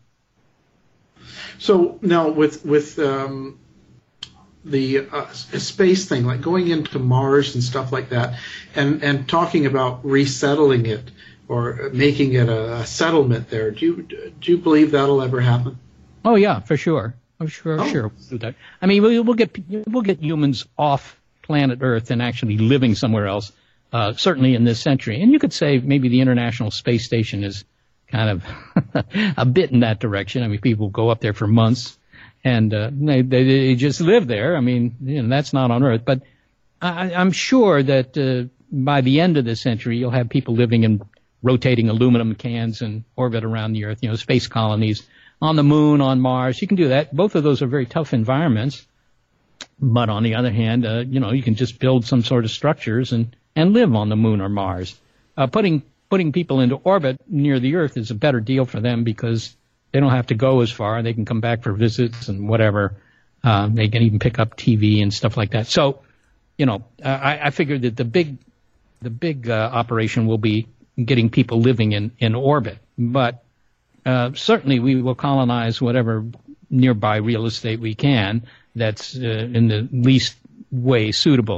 So now, with with um, the uh, space thing, like going into Mars and stuff like that, and and talking about resettling it or making it a, a settlement there, do you do you believe that'll ever happen? Oh yeah, for sure. I'm sure, oh. sure we'll do that. I mean, we'll, we'll get we'll get humans off planet Earth and actually living somewhere else. Uh, certainly in this century, and you could say maybe the International Space Station is kind of a bit in that direction. I mean, people go up there for months, and uh, they, they they just live there. I mean, you know, that's not on Earth, but I, I'm sure that uh, by the end of this century, you'll have people living in rotating aluminum cans in orbit around the Earth. You know, space colonies. On the moon, on Mars, you can do that. Both of those are very tough environments. But on the other hand, uh, you know, you can just build some sort of structures and, and live on the moon or Mars. Uh, putting putting people into orbit near the Earth is a better deal for them because they don't have to go as far. They can come back for visits and whatever. Uh, they can even pick up T V and stuff like that. So, you know, I, I figured that the big the big uh, operation will be getting people living in, in orbit. But Uh, certainly we will colonize whatever nearby real estate we can that's uh, in the least way suitable.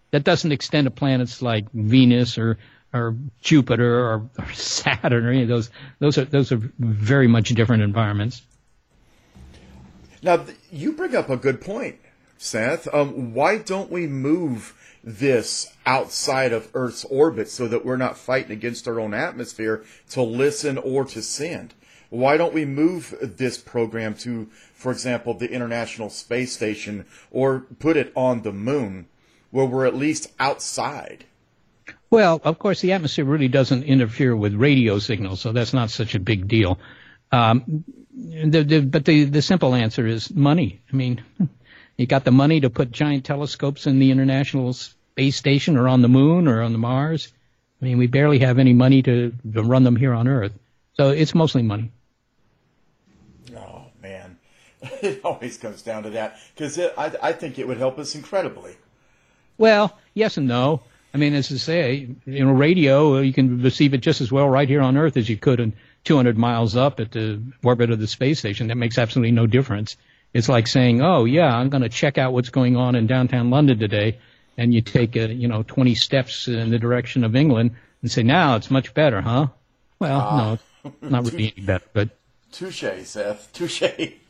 that doesn't extend to planets like Venus or or Jupiter or, or Saturn or any of those. Those are those are very much different environments. Now, you bring up a good point, Seth. Um, why don't we move this outside of Earth's orbit so that we're not fighting against our own atmosphere to listen or to send? Why don't we move this program to, for example, the International Space Station, or put it on the moon, where we're at least outside? Well, of course, the atmosphere really doesn't interfere with radio signals, so that's not such a big deal. Um, the, the, but the, the simple answer is money. I mean, you got the money to put giant telescopes in the International Space Station or on the moon or on the Mars. I mean, we barely have any money to, to run them here on Earth. So it's mostly money. Oh, man. It always comes down to that, because I, I think it would help us incredibly. Well, yes and no. I mean, as I say, you know, radio, you can receive it just as well right here on Earth as you could in two hundred miles up at the orbit of the space station. That makes absolutely no difference. It's like saying, oh, yeah, I'm going to check out what's going on in downtown London today, and you take, a, you know, twenty steps in the direction of England and say, now it's much better, huh? Well, uh, no, not really any better, but... Touche, Seth, touche.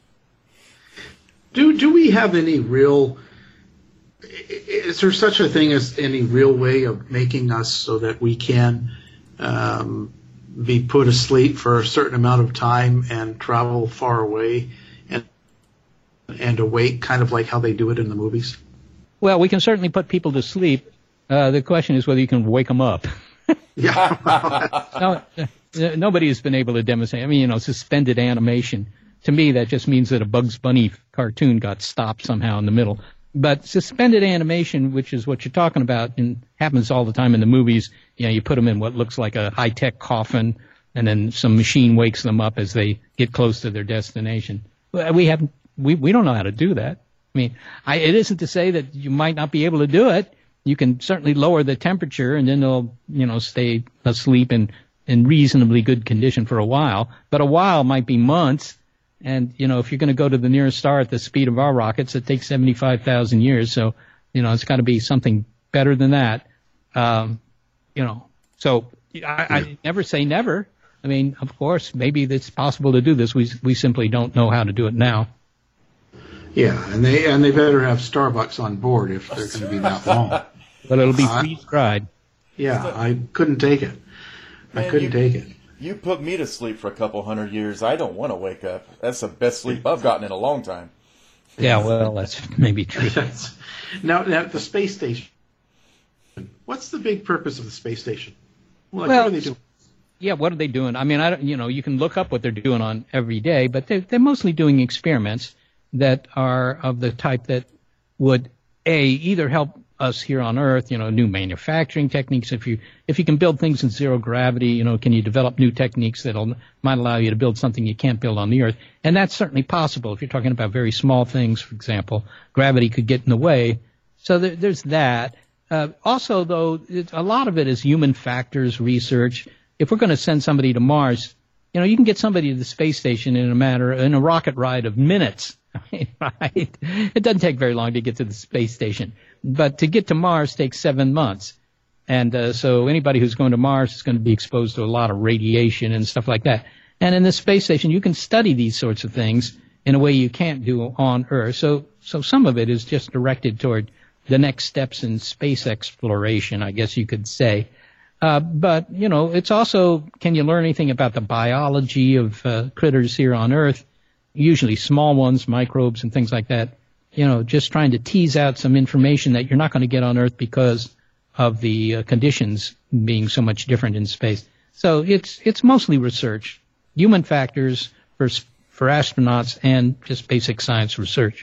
Do, do we have any real... Is there such a thing as any real way of making us so that we can um, be put asleep for a certain amount of time and travel far away and and awake, kind of like how they do it in the movies? Well, we can certainly put people to sleep. Uh, the question is whether you can wake them up. Yeah. no, uh, nobody has been able to demonstrate. I mean, you know, suspended animation. To me, that just means that a Bugs Bunny cartoon got stopped somehow in the middle. But suspended animation, which is what you're talking about, and happens all the time in the movies, you know, you put them in what looks like a high-tech coffin, and then some machine wakes them up as they get close to their destination. We have we we don't know how to do that. I mean, I, it isn't to say that you might not be able to do it. You can certainly lower the temperature, and then they'll, you know, stay asleep in in reasonably good condition for a while. But a while might be months. And, you know, if you're going to go to the nearest star at the speed of our rockets, it takes seventy-five thousand years. So, you know, it's got to be something better than that. Um, you know, so I, I never say never. I mean, of course, maybe it's possible to do this. We we simply don't know how to do it now. Yeah, and they and they better have Starbucks on board if they're going to be that long. But it'll be freeze-dried. Yeah, I couldn't take it. I Man, couldn't you, take it. You put me to sleep for a couple hundred years. I don't want to wake up. That's the best sleep I've gotten in a long time. Yeah, well, that's maybe true. now, now, the space station. What's the big purpose of the space station? Like, well, what are they doing? Yeah, what are they doing? I mean, I don't, you know, you can look up what they're doing on every day, but they're, they're mostly doing experiments that are of the type that would, A, either help us here on Earth, you know, new manufacturing techniques. If you if you can build things in zero gravity, you know, can you develop new techniques that might allow you to build something you can't build on the Earth? And that's certainly possible. If you're talking about very small things, for example, gravity could get in the way. So there, there's that. Uh, also, though, it, a lot of it is human factors research. If we're going to send somebody to Mars, you know, you can get somebody to the space station in a matter in a rocket ride of minutes. Right? It doesn't take very long to get to the space station. But to get to Mars takes seven months. And uh, so anybody who's going to Mars is going to be exposed to a lot of radiation and stuff like that. And in the space station, you can study these sorts of things in a way you can't do on Earth. So so some of it is just directed toward the next steps in space exploration, I guess you could say. Uh, but, you know, it's also, can you learn anything about the biology of uh, critters here on Earth? Usually small ones, microbes and things like that. You know, just trying to tease out some information that you're not going to get on Earth because of the uh, conditions being so much different in space. So it's it's mostly research, human factors for for astronauts, and just basic science research.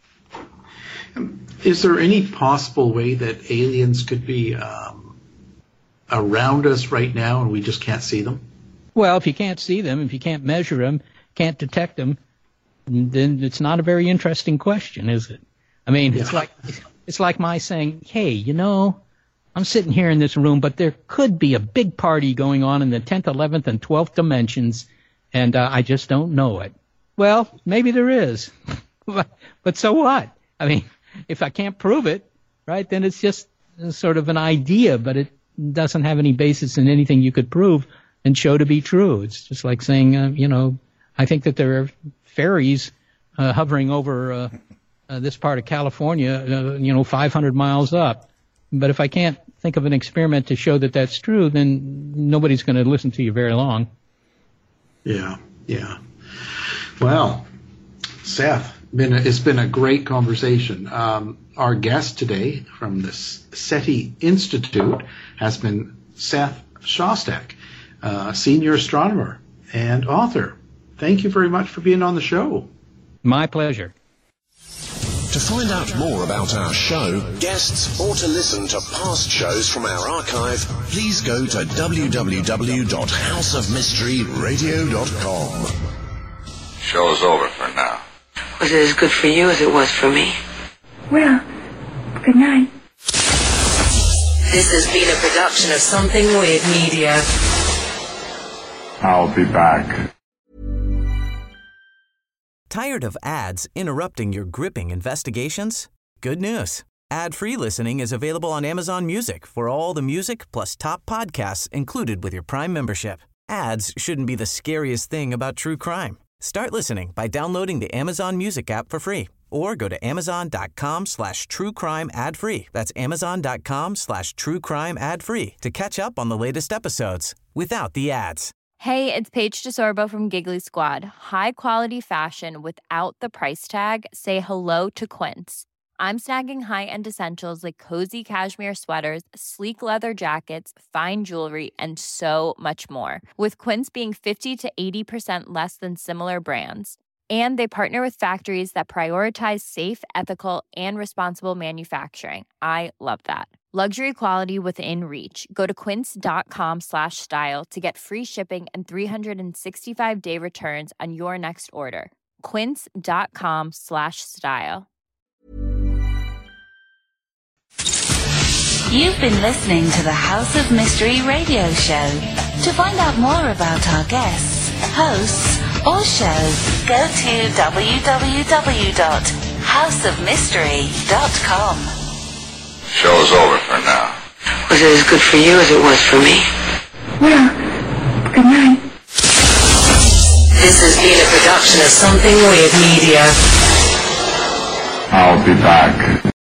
Is there any possible way that aliens could be um, around us right now and we just can't see them? Well, if you can't see them, if you can't measure them, can't detect them, then it's not a very interesting question, is it? I mean, yeah. it's like it's like my saying, hey, you know, I'm sitting here in this room, but there could be a big party going on in the tenth, eleventh, and twelfth dimensions, and uh, I just don't know it. Well, maybe there is, but, but so what? I mean, if I can't prove it, right, then it's just sort of an idea, but it doesn't have any basis in anything you could prove and show to be true. It's just like saying, uh, you know, I think that there are fairies uh, hovering over uh, uh, this part of California, uh, you know, five hundred miles up. But if I can't think of an experiment to show that that's true, then nobody's going to listen to you very long. Yeah, yeah. Well, Seth, been a, it's been a great conversation. Um, our guest today from the SETI Institute has been Seth Shostak, uh, senior astronomer and author. Thank you very much for being on the show. My pleasure. To find out more about our show, guests, or to listen to past shows from our archive, please go to w w w dot house of mystery radio dot com. Show's over for now. Was it as good for you as it was for me? Well, good night. This has been a production of Something Weird Media. I'll be back. Tired of ads interrupting your gripping investigations? Good news. Ad-free listening is available on Amazon Music for all the music plus top podcasts included with your Prime membership. Ads shouldn't be the scariest thing about true crime. Start listening by downloading the Amazon Music app for free or go to amazon.com slash true crime ad free. That's amazon.com slash true crime ad free to catch up on the latest episodes without the ads. Hey, it's Paige DeSorbo from Giggly Squad. High quality fashion without the price tag. Say hello to Quince. I'm snagging high-end essentials like cozy cashmere sweaters, sleek leather jackets, fine jewelry, and so much more. With Quince being fifty to eighty percent less than similar brands. And they partner with factories that prioritize safe, ethical, and responsible manufacturing. I love that. Luxury quality within reach. Go to quince.com slash style to get free shipping and three sixty-five day returns on your next order. Quince.com slash style. You've been listening to the House of Mystery radio show. To find out more about our guests, hosts, or shows, go to w w w dot house of mystery dot com. Show's over for now. Was it as good for you as it was for me? Well, good night. This has been a production of Something Weird Media. I'll be back.